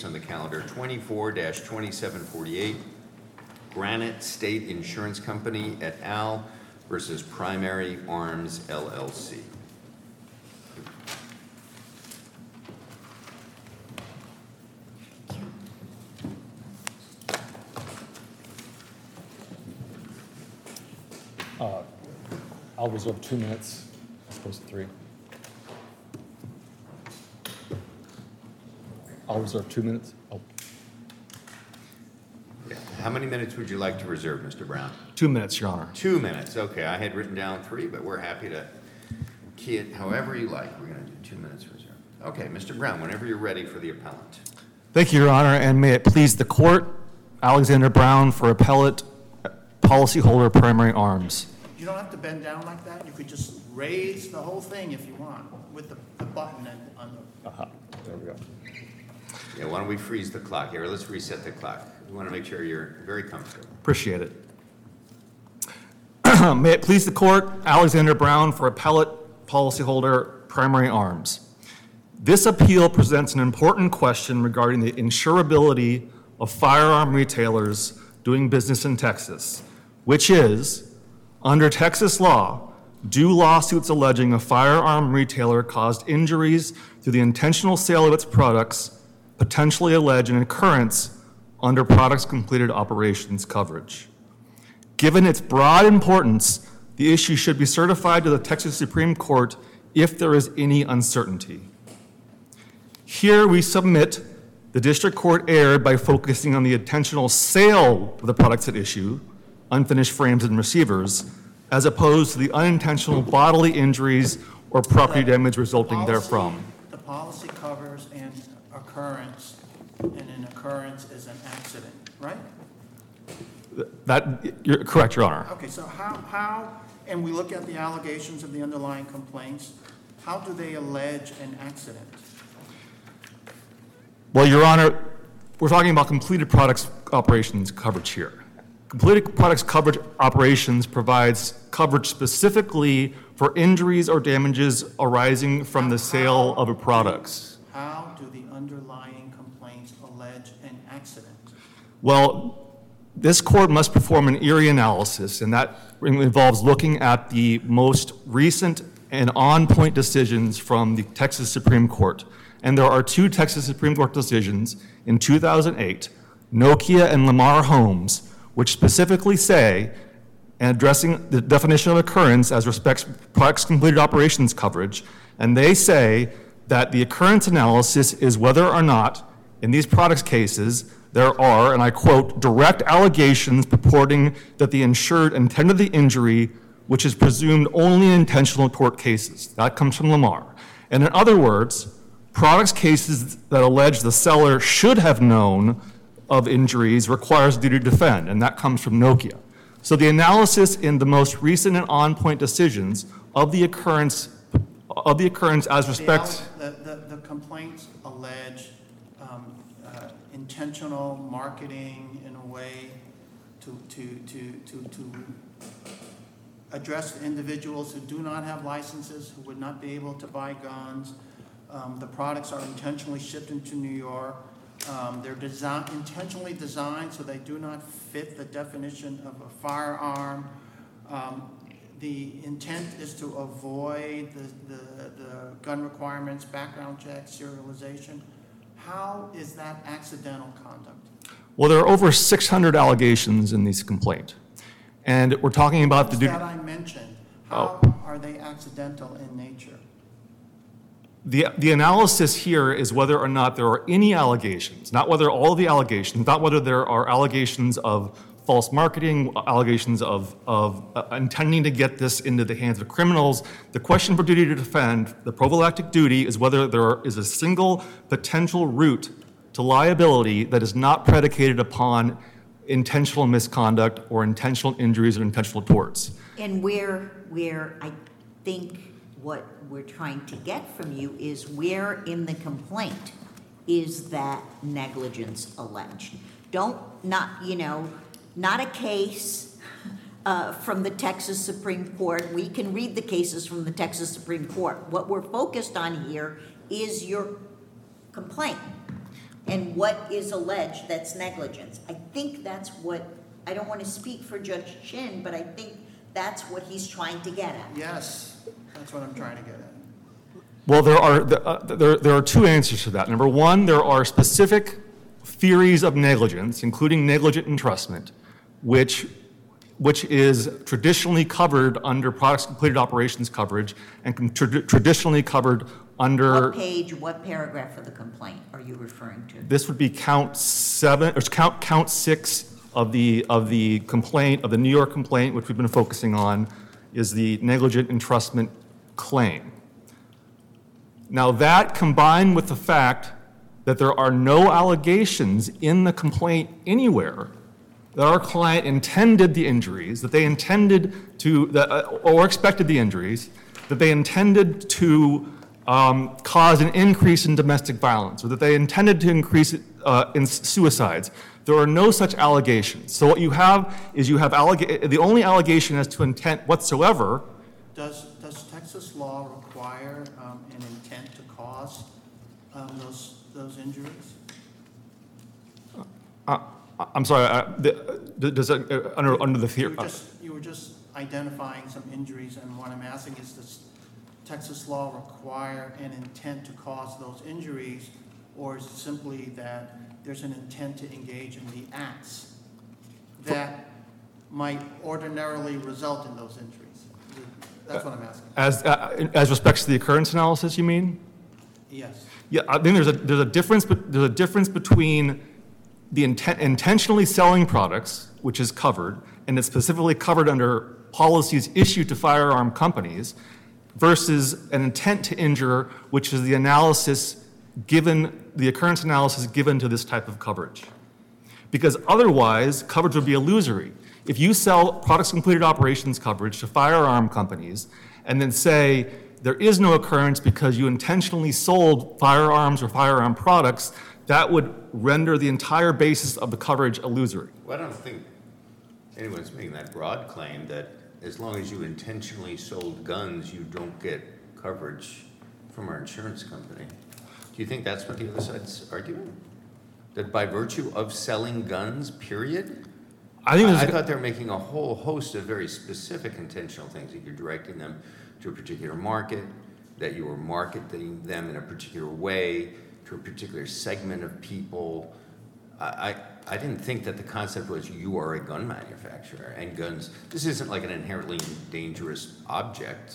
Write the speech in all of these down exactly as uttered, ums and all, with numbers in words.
On the calendar, twenty-four twenty-seven forty-eight, Granite State Insurance Company et al. Versus Primary Arms L L C. Uh, I'll reserve two minutes as opposed to three. I'll reserve two minutes. Oh, How many minutes would you like to reserve, Mister Brown? two minutes, Your Honor. Two minutes, okay. I had written down three, but we're happy to key it however you like. We're going to do two minutes reserved. Okay, Mister Brown, whenever you're ready for the appellant. Thank you, Your Honor, and may it please the court, Alexander Brown for appellate policyholder Primary Arms. You don't have to bend down like that. You could just raise the whole thing if you want with the, the button and on the. Uh-huh. There we go. Yeah, why don't we freeze the clock here? Let's reset the clock. We want to make sure you're very comfortable. Appreciate it. May it please the court, Alexander Brown for appellate policyholder Primary Arms. This appeal presents an important question regarding the insurability of firearm retailers doing business in Texas, which is, under Texas law, do lawsuits alleging a firearm retailer caused injuries through the intentional sale of its products potentially allege an occurrence under products completed operations coverage. Given its broad importance, the issue should be certified to the Texas Supreme Court if there is any uncertainty. Here we submit the district court erred by focusing on the intentional sale of the products at issue, unfinished frames and receivers, as opposed to the unintentional bodily injuries or property damage resulting Policy- therefrom. The policy covers an occurrence, and an occurrence is an accident, right? That, you're correct, Your Honor. Okay, so how, how, and we look at the allegations of the underlying complaints, how do they allege an accident? Well, Your Honor, we're talking about completed products operations coverage here. Completed products coverage operations provides coverage specifically for injuries or damages arising from the sale of a products. How do the underlying complaints allege an accident? Well, this court must perform an Erie analysis, and that involves looking at the most recent and on-point decisions from the Texas Supreme Court. And there are two Texas Supreme Court decisions in two thousand eight, Nokia and Lamar Homes, which specifically say, and addressing the definition of occurrence as respects products completed operations coverage, and they say that the occurrence analysis is whether or not, in these products cases, there are, and I quote, direct allegations purporting that the insured intended the injury, which is presumed only in intentional tort cases. That comes from Lamar. And in other words, products cases that allege the seller should have known of injuries requires duty to defend, and that comes from Nokia. So the analysis in the most recent and on-point decisions of the occurrence of the occurrence as respects The, the, the complaints allege um, uh, intentional marketing in a way to, to, to, to, to address individuals who do not have licenses, who would not be able to buy guns. Um, the products are intentionally shipped into New York. Um, they're design, intentionally designed so they do not fit the definition of a firearm. Um, the intent is to avoid the, the, the gun requirements, background checks, serialization. How is that accidental conduct? Well, there are over six hundred allegations in this complaint. And we're talking about the Those duty. that I mentioned, how Oh. are they accidental in nature? The, the analysis here is whether or not there are any allegations, not whether all of the allegations, not whether there are allegations of false marketing, allegations of, of uh, intending to get this into the hands of criminals. The question for duty to defend, the prophylactic duty, is whether there is a single potential route to liability that is not predicated upon intentional misconduct or intentional injuries or intentional torts. And where, where I think what we're trying to get from you is where in the complaint is that negligence alleged? Don't, not, you know, not a case uh, from the Texas Supreme Court. We can read the cases from the Texas Supreme Court. What we're focused on here is your complaint. And what is alleged that's negligence? I think that's what, I don't want to speak for Judge Chin, but I think that's what he's trying to get at. Yes, that's what I'm trying to get at. Well, there are, there, there are two answers to that. Number one, there are specific theories of negligence, including negligent entrustment, which, which is traditionally covered under products completed operations coverage and tra- traditionally covered under. What page, what paragraph of the complaint are you referring to? This would be count seven, or count, count six of the, of the complaint, of the New York complaint, which we've been focusing on, is the negligent entrustment claim. Now that combined with the fact that there are no allegations in the complaint anywhere that our client intended the injuries, that they intended to, that, uh, or expected the injuries, that they intended to um, cause an increase in domestic violence, or that they intended to increase uh, in suicides. There are no such allegations. So what you have is you have allega- the only allegation as to intent whatsoever. Does, does Texas law require um, an intent to cause um, those, those injuries? Uh, I'm sorry, uh, the, does it, uh, under, under the You theory? were just, you were just identifying some injuries, and what I'm asking is, does Texas law require an intent to cause those injuries, or is it simply that there's an intent to engage in the acts that might ordinarily result in those injuries? That's what I'm asking. As, uh, as respects to the occurrence analysis, you mean? Yes. Yeah, I think there's a, there's a difference, but there's a difference between the intent, intentionally selling products, which is covered, and it's specifically covered under policies issued to firearm companies, versus an intent to injure, which is the analysis given, the occurrence analysis given to this type of coverage. Because otherwise, coverage would be illusory. If you sell products completed operations coverage to firearm companies and then say there is no occurrence because you intentionally sold firearms or firearm products, that would render the entire basis of the coverage illusory. Well, I don't think anyone's making that broad claim that as long as you intentionally sold guns, you don't get coverage from our insurance company. Do you think that's what the other side's arguing? That by virtue of selling guns, period? I think I, there's I thought they were making a whole host of very specific intentional things, that you're directing them to a particular market, that you were marketing them in a particular way, to a particular segment of people. I, I, I didn't think that the concept was you are a gun manufacturer and guns. This isn't like an inherently dangerous object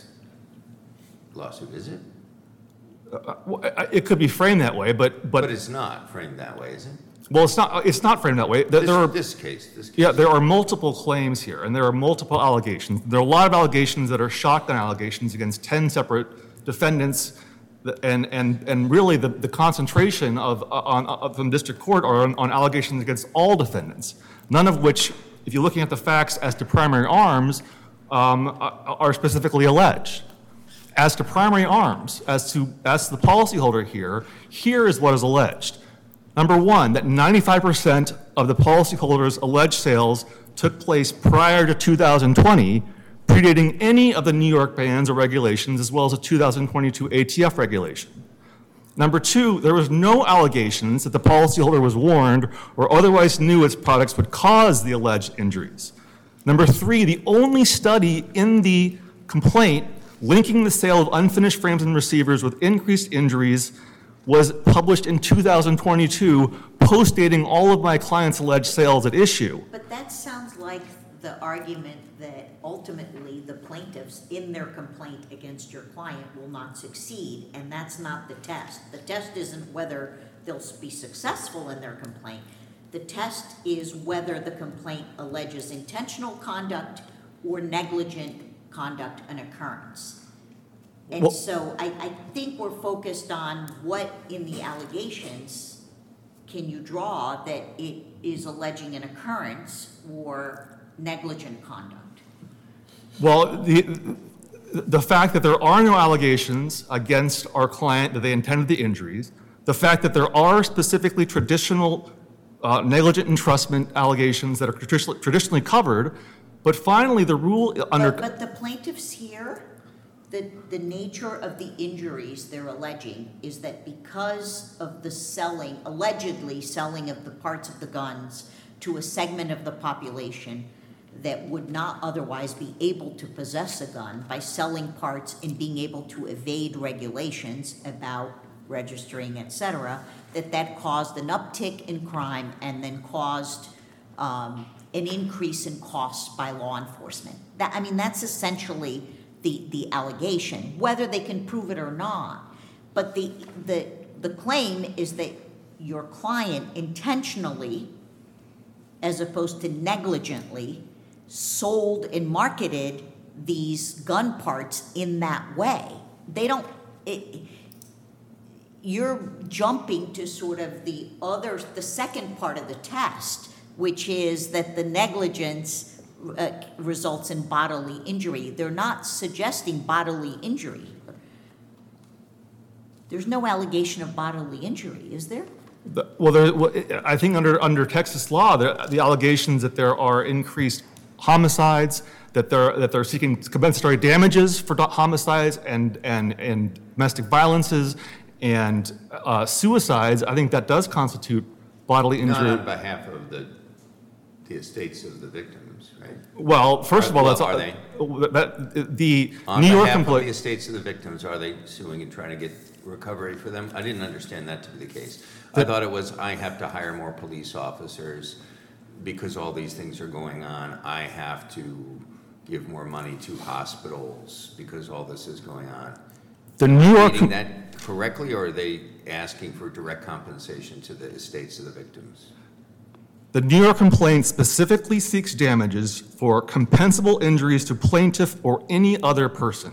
lawsuit, is it? Uh, well, I- it could be framed that way, but, But but, it's not framed that way, is it? well, it's not, it's not framed that way. There This, there are, this case, this case. yeah, there are multiple claims here, and there are multiple allegations. There are a lot of allegations that are shotgun allegations against ten separate defendants, and, and, and really the, the concentration of, on, of from district court are on, on allegations against all defendants, none of which, if you're looking at the facts as to primary arms, um, are are specifically alleged. As to primary arms, as to, as to the policyholder here, here is what is alleged. Number one, that ninety-five percent of the policyholder's alleged sales took place prior to two thousand twenty, predating any of the New York bans or regulations, as well as the two thousand twenty-two A T F regulation. Number two, there was no allegations that the policyholder was warned or otherwise knew its products would cause the alleged injuries. Number three, the only study in the complaint linking the sale of unfinished frames and receivers with increased injuries was published in two thousand twenty-two, postdating all of my clients' alleged sales at issue. But that sounds like the argument that ultimately the plaintiffs in their complaint against your client will not succeed, and that's not the test. The test isn't whether they'll be successful in their complaint. The test is whether the complaint alleges intentional conduct or negligent conduct, an occurrence. And Well- so I, I think we're focused on what in the allegations can you draw that it is alleging an occurrence or negligent conduct. Well, the, the fact that there are no allegations against our client that they intended the injuries, the fact that there are specifically traditional uh, negligent entrustment allegations that are traditionally, traditionally covered, but finally the rule under... But, but the plaintiffs here The, the nature of the injuries they're alleging is that because of the selling, allegedly selling of the parts of the guns to a segment of the population that would not otherwise be able to possess a gun, by selling parts and being able to evade regulations about registering, et cetera, that that caused an uptick in crime and then caused um, an increase in costs by law enforcement. That, I mean, that's essentially the, the allegation, whether they can prove it or not. But the, the, the claim is that your client intentionally, as opposed to negligently, sold and marketed these gun parts in that way. They don't, it, you're jumping to sort of the other, the second part of the test, which is that the negligence uh, results in bodily injury. They're not suggesting bodily injury. There's no allegation of bodily injury, is there? The- Well, there, well, I think under, under Texas law, the, the allegations that there are increased homicides, that they're, that they're seeking compensatory damages for do- homicides and, and, and domestic violences and uh, suicides, I think that does constitute bodily Not injury. on behalf of the, the estates of the victims, right? Well, first of all, Well, that's. are they? That, the On New York behalf of the complaint. estates of the victims, are they suing and trying to get recovery for them? I didn't understand that to be the case. I thought it was, I have to hire more police officers because all these things are going on. I have to give more money to hospitals because all this is going on. The New York. Reading that correctly, or are they asking for direct compensation to the estates of the victims? The New York complaint specifically seeks damages for compensable injuries to plaintiff or any other person.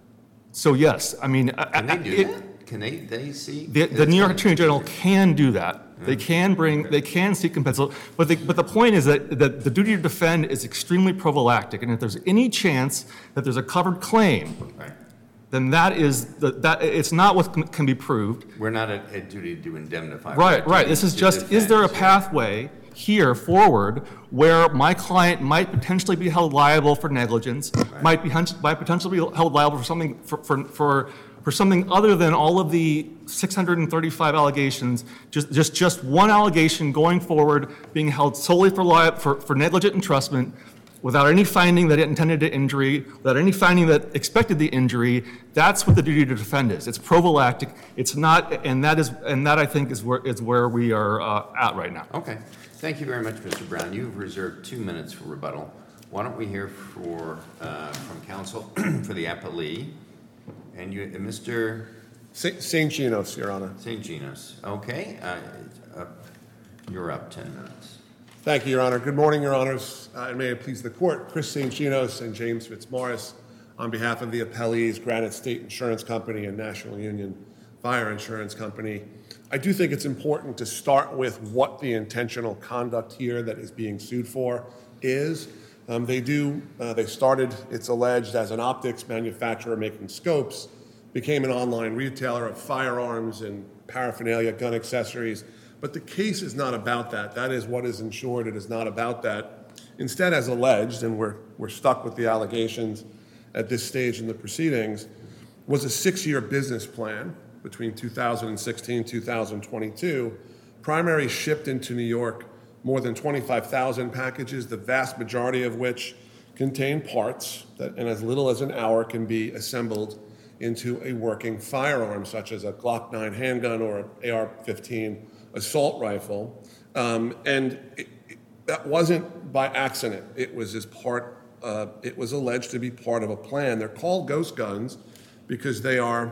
So yes, I mean. Can they do it- that? Can they, they see? The, the New York Attorney General can do that. They can bring, they can seek compensable, but the, but the point is that, that the duty to defend is extremely prophylactic, and if there's any chance that there's a covered claim, Right. then that is, the- that, it's not what can- can be proved. We're not at, at duty to indemnify. Right, We're right, duty this is to just, is there a defend. pathway here forward where my client might potentially be held liable for negligence, might be, hun- might potentially be held liable for something, for, for, for for something other than all of the six hundred thirty-five allegations, just, just, just one allegation going forward, being held solely for, li- for, for negligent entrustment, without any finding that it intended to injury, without any finding that expected the injury. That's what the duty to defend is. It's prophylactic. It's not, and that is, and that I think is where, is where we are uh, at right now. Okay. Thank you very much, Mister Brown. You've reserved two minutes for rebuttal. Why don't we hear for, uh, from counsel for the appellee? And you, uh, Mister Sa- Saint Genos, Your Honor. Saint Genos. Okay, uh, it's up- you're up ten minutes. Thank you, Your Honor. Good morning, Your Honors, uh, and may it please the Court. Chris Saint Genos and James Fitzmaurice, on behalf of the appellees, Granite State Insurance Company and National Union Fire Insurance Company. I do think it's important to start with what the intentional conduct here that is being sued for is. Um, they do, uh, they started, it's alleged, as an optics manufacturer making scopes, became an online retailer of firearms and paraphernalia, gun accessories. But the case is not about that. That is what is insured. It is not about that. Instead, as alleged, and we're, we're stuck with the allegations at this stage in the proceedings, was a six-year business plan between two thousand sixteen and two thousand twenty-two. Primary shipped into New York more than twenty-five thousand packages, the vast majority of which contain parts that in as little as an hour can be assembled into a working firearm, such as a Glock nine handgun or an A R fifteen assault rifle. Um, and it, it, that wasn't by accident. It was as part, uh, it was alleged to be part of a plan. They're called ghost guns because they are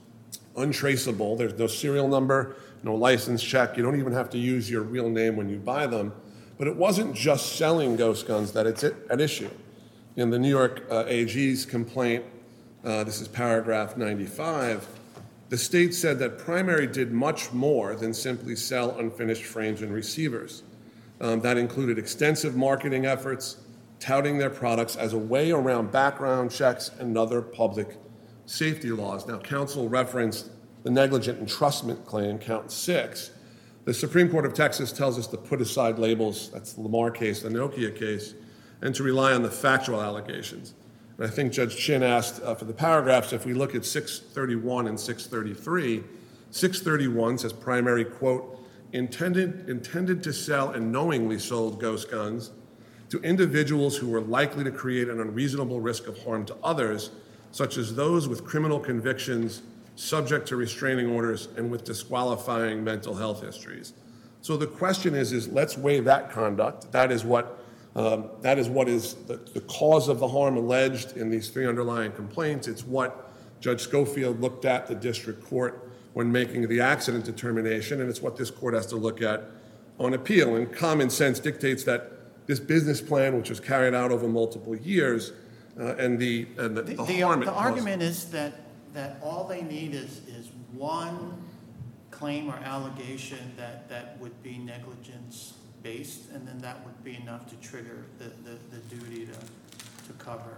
untraceable. There's no serial number, no license check. You don't even have to use your real name when you buy them. But it wasn't just selling ghost guns that it's at issue. In the New York uh, A G's complaint, uh, this is paragraph ninety-five, the state said that Primary did much more than simply sell unfinished frames and receivers. Um, that included extensive marketing efforts, touting their products as a way around background checks and other public safety laws. Now, counsel referenced the negligent entrustment claim, count six. The Supreme Court of Texas tells us to put aside labels, that's the Lamar case, the Nokia case, and to rely on the factual allegations. And I think Judge Chin asked uh, for the paragraphs. If we look at six thirty-one and six thirty-three, six thirty-one says primary, quote, intended, intended to sell and knowingly sold ghost guns to individuals who were likely to create an unreasonable risk of harm to others, such as those with criminal convictions, subject to restraining orders, and with disqualifying mental health histories. So the question is, is let's weigh that conduct. That is what, um, that is, what is the, the cause of the harm alleged in these three underlying complaints. It's what Judge Schofield looked at the district court when making the accident determination, and it's what this court has to look at on appeal. And common sense dictates that this business plan, which was carried out over multiple years, uh, and the, and the, The, the the, harm it the caused. argument is that, that all they need is, is one claim or allegation that, that would be negligence-based, and then that would be enough to trigger the, the, the duty to, to cover.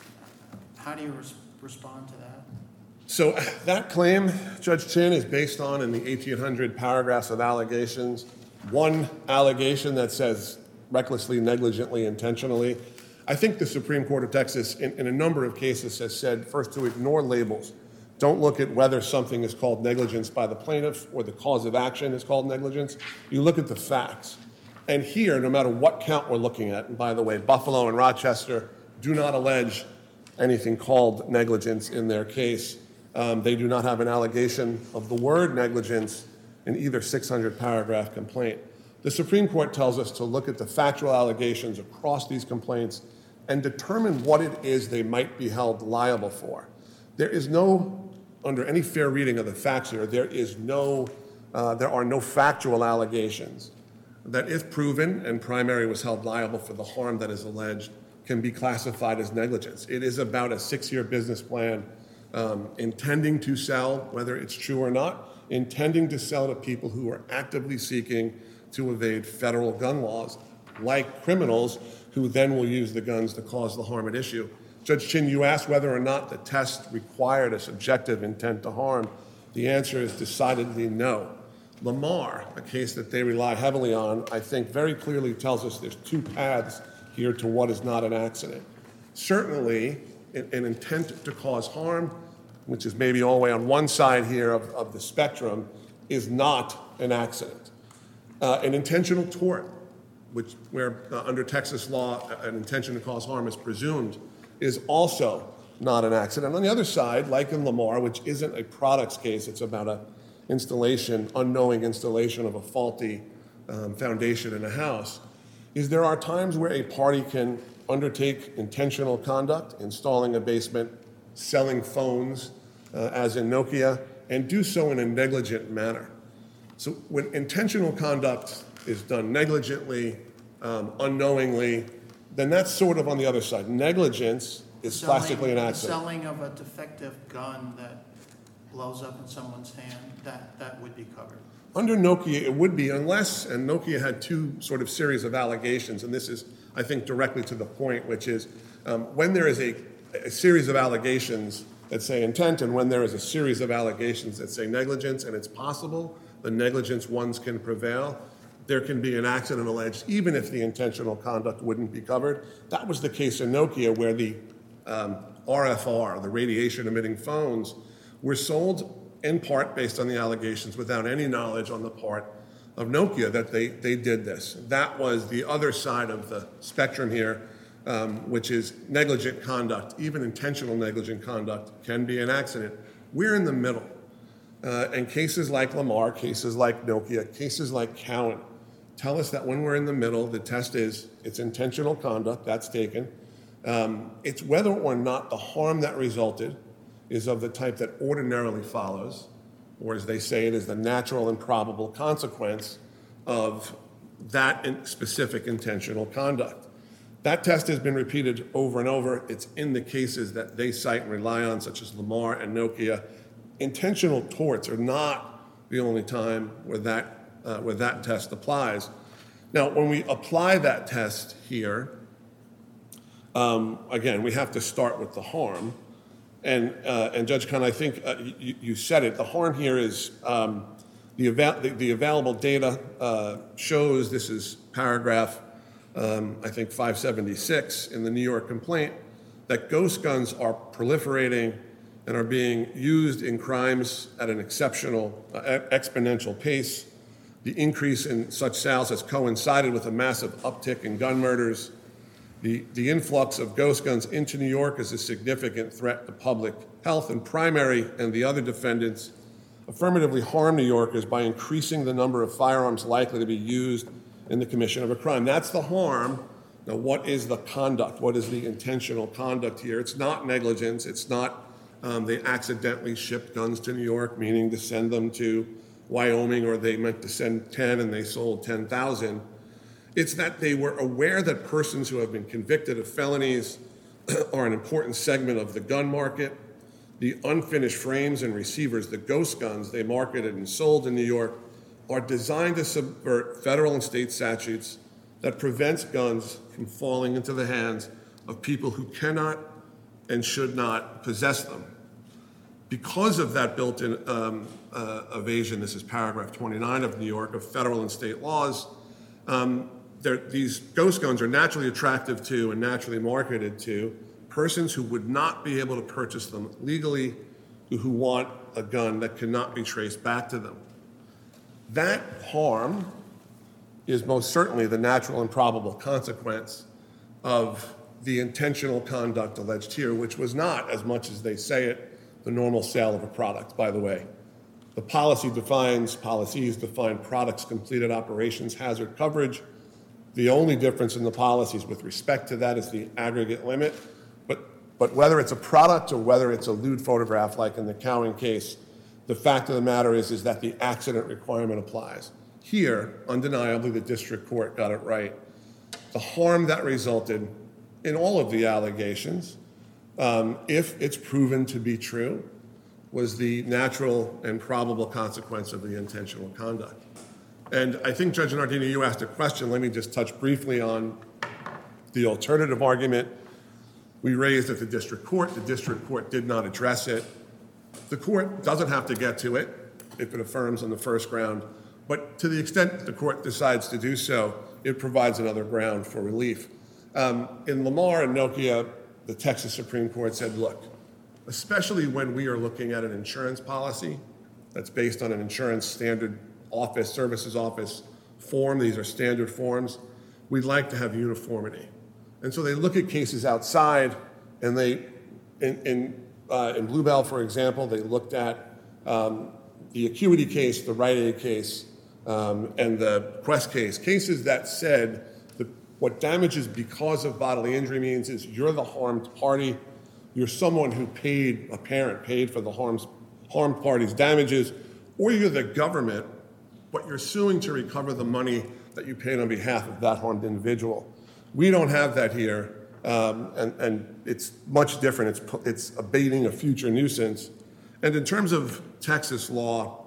How do you res- respond to that? So that claim, Judge Chin, is based on, in the eighteen hundred paragraphs of allegations, one allegation that says recklessly, negligently, intentionally. I think the Supreme Court of Texas, in, in a number of cases, has said first to ignore labels. Don't look at whether something is called negligence by the plaintiff or the cause of action is called negligence. You look at the facts. And here, no matter what count we're looking at, and by the way, Buffalo and Rochester do not allege anything called negligence in their case. Um, they do not have an allegation of the word negligence in either six hundred paragraph complaint. The Supreme Court tells us to look at the factual allegations across these complaints and determine what it is they might be held liable for. There is no, under any fair reading of the facts here, there is no, uh, there are no factual allegations that, if proven and primary was held liable for the harm that is alleged, can be classified as negligence. It is about a six-year business plan um, intending to sell, whether it's true or not, intending to sell to people who are actively seeking to evade federal gun laws, like criminals who then will use the guns to cause the harm at issue. Judge Chin, you asked whether or not the test required a subjective intent to harm. The answer is decidedly no. Lamar, a case that they rely heavily on, I think very clearly tells us there's two paths here to what is not an accident. Certainly, an intent to cause harm, which is maybe all the way on one side here of, of the spectrum, is not an accident. Uh, an intentional tort, which where uh, under Texas law an intention to cause harm is presumed, is also not an accident. On the other side, like in Lamar, which isn't a products case, it's about a installation, unknowing installation of a faulty um, foundation in a house, is there are times where a party can undertake intentional conduct, installing a basement, selling phones, uh, as in Nokia, and do so in a negligent manner. So when intentional conduct is done negligently, um, unknowingly, then that's sort of on the other side. Negligence is Selling- classically an the accident. Selling of a defective gun that blows up in someone's hand, that, that would be covered. Under Nokia, it would be, unless, and Nokia had two sort of series of allegations, and this is, I think, directly to the point, which is um, when there is a, a series of allegations that say intent, and when there is a series of allegations that say negligence, and it's possible the negligence ones can prevail, there can be an accident alleged, even if the intentional conduct wouldn't be covered. That was the case in Nokia, where the um, R F R, the radiation-emitting phones, were sold in part based on the allegations without any knowledge on the part of Nokia that they, they did this. That was the other side of the spectrum here, um, which is negligent conduct. Even intentional negligent conduct can be an accident. We're in the middle. Uh, and cases like Lamar, cases like Nokia, cases like Cowan tell us that when we're in the middle, the test is it's intentional conduct, that's taken. Um, it's whether or not the harm that resulted is of the type that ordinarily follows, or as they say, it is the natural and probable consequence of that in specific intentional conduct. That test has been repeated over and over. It's in the cases that they cite and rely on, such as Lamar and Nokia. Intentional torts are not the only time where that, uh, where that test applies. Now, when we apply that test here, um, again, we have to start with the harm. And, uh, and Judge Kahn, I think uh, you, you said it. The harm here is um, the, ava- the, the available data uh, shows, this is paragraph, um, I think, five seventy-six in the New York complaint, that ghost guns are proliferating and are being used in crimes at an exceptional, uh, exponential pace. The increase in such sales has coincided with a massive uptick in gun murders. The, the influx of ghost guns into New York is a significant threat to public health, and Primary and the other defendants affirmatively harm New Yorkers by increasing the number of firearms likely to be used in the commission of a crime. That's the harm. Now, what is the conduct? What is the intentional conduct here? It's not negligence. It's not um, they accidentally shipped guns to New York, meaning to send them to Wyoming, or they meant to send ten and they sold ten thousand. It's that they were aware that persons who have been convicted of felonies are an important segment of the gun market. The unfinished frames and receivers, the ghost guns they marketed and sold in New York, are designed to subvert federal and state statutes that prevents guns from falling into the hands of people who cannot and should not possess them. Because of that built-in um, uh, evasion, this is paragraph twenty-nine of New York, of federal and state laws, um, these ghost guns are naturally attractive to and naturally marketed to persons who would not be able to purchase them legally, who want a gun that cannot be traced back to them. That harm is most certainly the natural and probable consequence of the intentional conduct alleged here, which was not, as much as they say it, the normal sale of a product, by the way. The policy defines, policies define products completed operations hazard coverage. The only difference in the policies with respect to that is the aggregate limit. But, but whether it's a product or whether it's a lewd photograph, like in the Cowan case, the fact of the matter is, is that the accident requirement applies. Here, undeniably, the district court got it right. The harm that resulted in all of the allegations, um, if it's proven to be true, was the natural and probable consequence of the intentional conduct. And I think, Judge Nardini, you asked a question. Let me just touch briefly on the alternative argument we raised at the district court. The district court did not address it. The court doesn't have to get to it if it affirms on the first ground, but to the extent the court decides to do so, it provides another ground for relief. Um, in Lamar and Nokia, the Texas Supreme Court said, look, especially when we are looking at an insurance policy that's based on an insurance standard office, services office form, these are standard forms, we'd like to have uniformity. And so they look at cases outside, and they, in, in, uh, in Bluebell, for example, they looked at um, the Acuity case, the Rite Aid case, um, and the Quest case, cases that said that what damages because of bodily injury means is you're the harmed party, you're someone who paid, a parent paid for the harms, harmed party's damages, or you're the government, but you're suing to recover the money that you paid on behalf of that harmed individual. We don't have that here, um, and, and it's much different. It's, it's abating a future nuisance. And in terms of Texas law,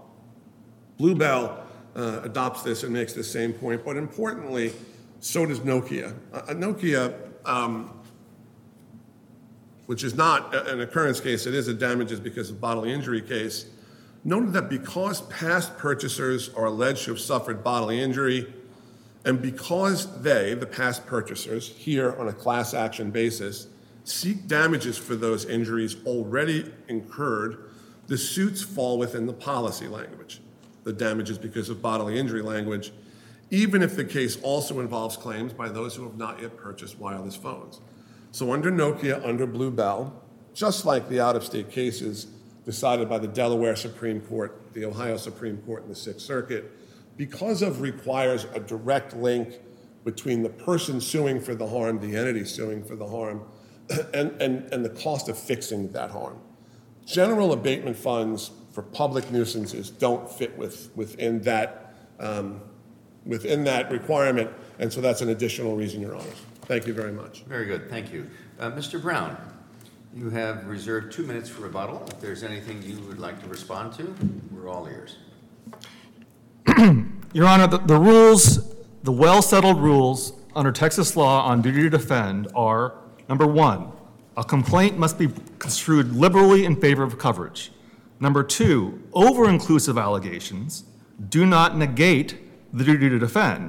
Bluebell uh, adopts this and makes the same point, but importantly, so does Nokia. Uh, Nokia, um, which is not an occurrence case, it is a damages because of bodily injury case, noted that because past purchasers are alleged to have suffered bodily injury, and because they, the past purchasers, here on a class action basis, seek damages for those injuries already incurred, the suits fall within the policy language, the damages because of bodily injury language, even if the case also involves claims by those who have not yet purchased wireless phones. So under Nokia, under Bluebell, just like the out-of-state cases decided by the Delaware Supreme Court, the Ohio Supreme Court, and the Sixth Circuit, because of requires a direct link between the person suing for the harm, the entity suing for the harm, and, and, and the cost of fixing that harm. General abatement funds for public nuisances don't fit with, within, that, um, within that requirement, and so that's an additional reason, Your Honor. Thank you very much. Very good, thank you. Uh, Mister Brown, you have reserved two minutes for rebuttal. If there's anything you would like to respond to, we're all ears. Your Honor, the, the rules, the well-settled rules under Texas law on duty to defend are, number one, a complaint must be construed liberally in favor of coverage. Number two, over-inclusive allegations do not negate the duty to defend.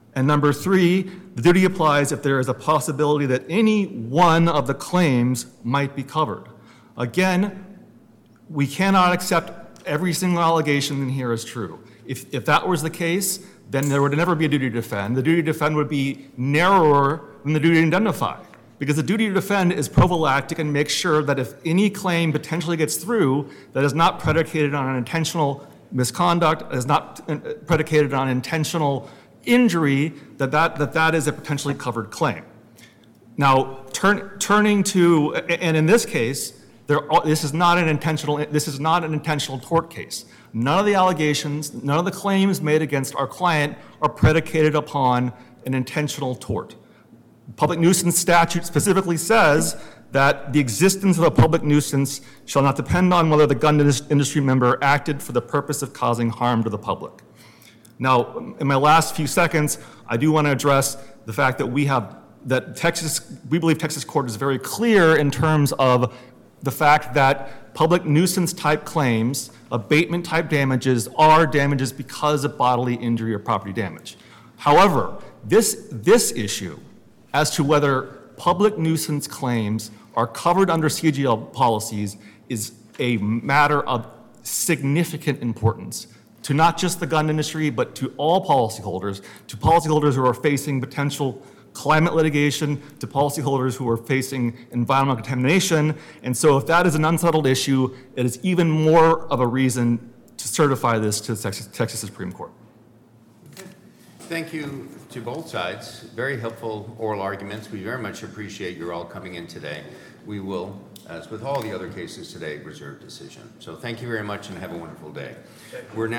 And number three, the duty applies if there is a possibility that any one of the claims might be covered. Again, we cannot accept every single allegation in here as true. If, if that was the case, then there would never be a duty to defend. The duty to defend would be narrower than the duty to indemnify, because the duty to defend is prophylactic and makes sure that if any claim potentially gets through that is not predicated on an intentional misconduct, is not predicated on intentional injury, that that, that, that is a potentially covered claim. Now, turn, turning to, and in this case, there, this is not an intentional, this is not an intentional tort case. None of the allegations, none of the claims made against our client are predicated upon an intentional tort. Public nuisance statute specifically says that the existence of a public nuisance shall not depend on whether the gun industry member acted for the purpose of causing harm to the public. Now, in my last few seconds, I do want to address the fact that we have, that Texas, we believe Texas court is very clear in terms of the fact that public nuisance type claims, abatement type damages, are damages because of bodily injury or property damage. However, this, this issue as to whether public nuisance claims are covered under C G L policies is a matter of significant importance to not just the gun industry, but to all policyholders, to policyholders who are facing potential climate litigation, to policyholders who are facing environmental contamination. And so if that is an unsettled issue, it is even more of a reason to certify this to the Texas, Texas Supreme Court. Thank you to both sides. Very helpful oral arguments. We very much appreciate your all coming in today. We will, as with all the other cases today, reserve decision. So thank you very much and have a wonderful day. We're now